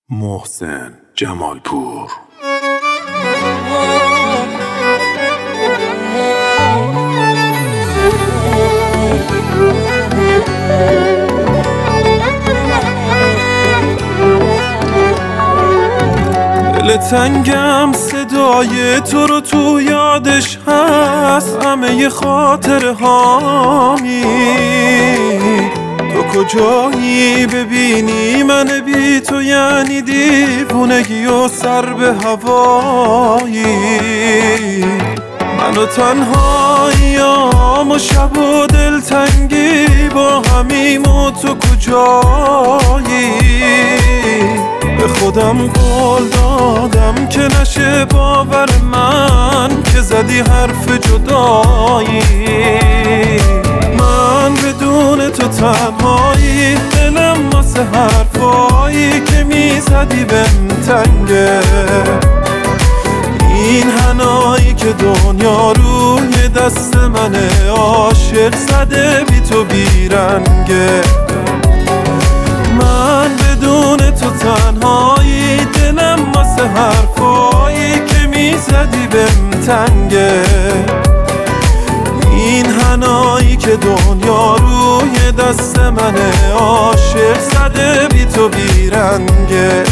محسن جمالپور. دل تنگم صدای تو رو تو یادش هست، همه خاطره هامی. تو کجایی ببینی من بی تو یعنی دیوونگی و سر به هوایی. من و تنهاییام و شب و دلتنگی با همیم و تو کجایی. به خودم قول دادم که نشه باور من که زدی حرف جدایی. من بدون تو تنهایی، دلم واسه حرفایی که میزدی بهم تنگه. این حنایی که دنیا روی دست منه، عاشق زده بی تو بیرنگه. من بدون تو تنهایی، دلم واسه حرفایی که میزدی بهم تنگه. این حنایی که دنیا روی دست منه، عاشق زده بی تو بیرنگه.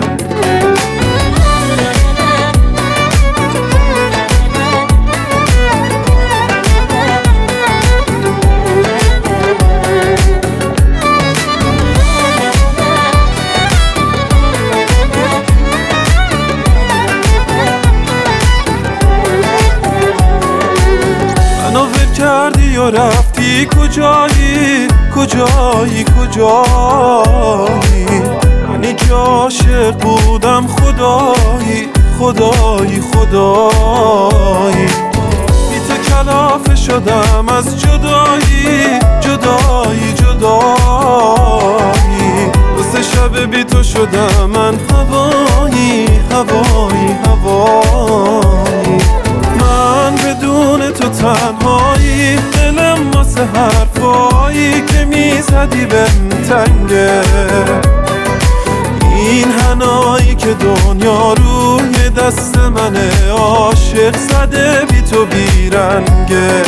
کردی و رفتی کجایی، کجایی، کجایی. منی که عاشق بودم خدایی، خدایی، خدایی. بی تو کلافه شدم از جدایی، جدایی، جدایی. واسه شب بی تو شدم من هوایی، هوایی، هوایی. من بدون تو تنهایی، دلم واسه حرفایی که میزدی بهم تنگه. این حنایی که دنیا روی دست منه، عاشق زده بی تو بیرنگه.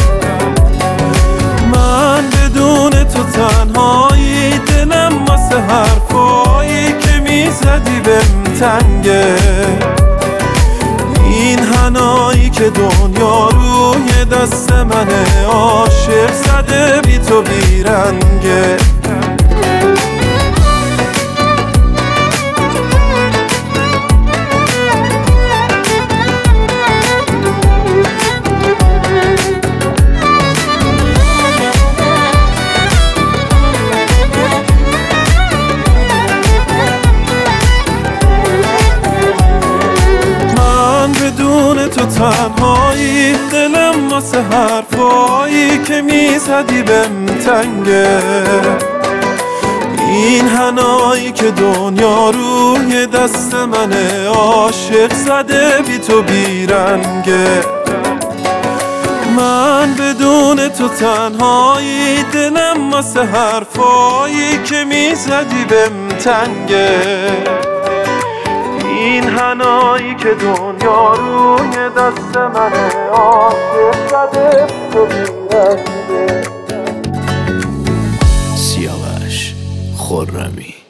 من بدون تو تنهایی، دلم واسه حرفایی که میزدی بهم تنگه. این حنایی که دنیا روی دست منه، عاشق زده بی تو بیرنگه. تو تنهایی، دلم واسه حرفایی که میزدی بهم تنگه. این حنایی که دنیا روی دست منه، عاشق زده بی تو بیرنگه. من بدون تو تنهایی، دلم واسه حرفایی که میزدی بهم تنگه. این حنایی که دنیا روی دست منه، عاشق زده تو بیرنگه. سیاوش خرمی.